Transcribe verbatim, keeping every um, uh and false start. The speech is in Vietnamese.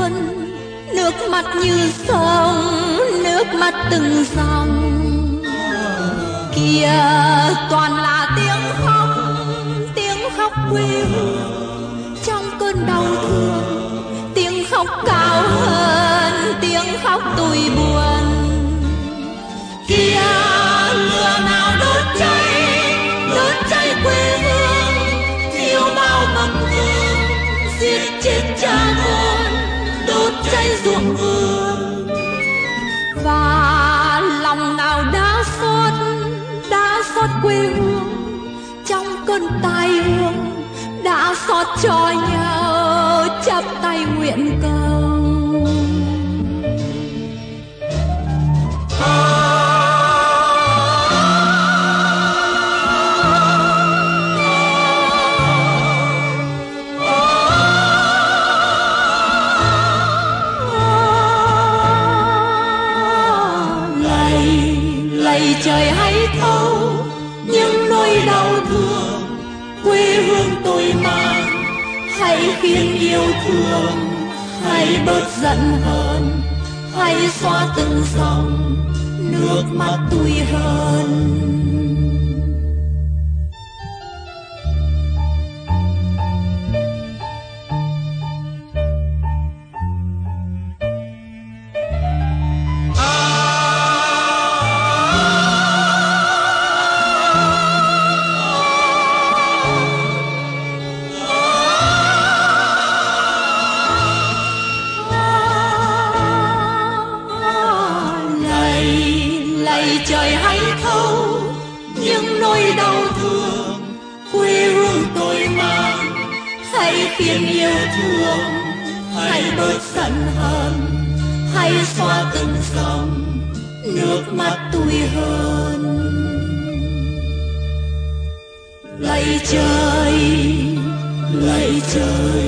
buồn, nước mắt như sông, nước mắt từng dòng. Kìa toàn là tiếng khóc, tiếng khóc quê hương trong cơn đau thương, tiếng khóc cao hơn tiếng khóc tủi buồn. Kìa lửa nào đốt cháy, đốt cháy quê hương, thiêu bao mầm hương, giết chết cha con, đốt cháy ruộng vườn. Và lòng nào đã xót, đã xót quê hương trong cơn tai ương, đã xót cho nhau chắp tay nguyện cầu. Lạy trời hãy thấu những nỗi đau thương quê hương tôi mang, hãy khiến yêu thương, hãy bớt giận hờn, hãy xóa từng dòng nước mắt tủi hờn. Trời hãy thấu những nỗi đau thương quê hương tôi mang, hãy khiến yêu thương, hãy bớt giận hờn, hãy xóa từng dòng nước mắt tủi hờn. Lạy trời, lạy trời.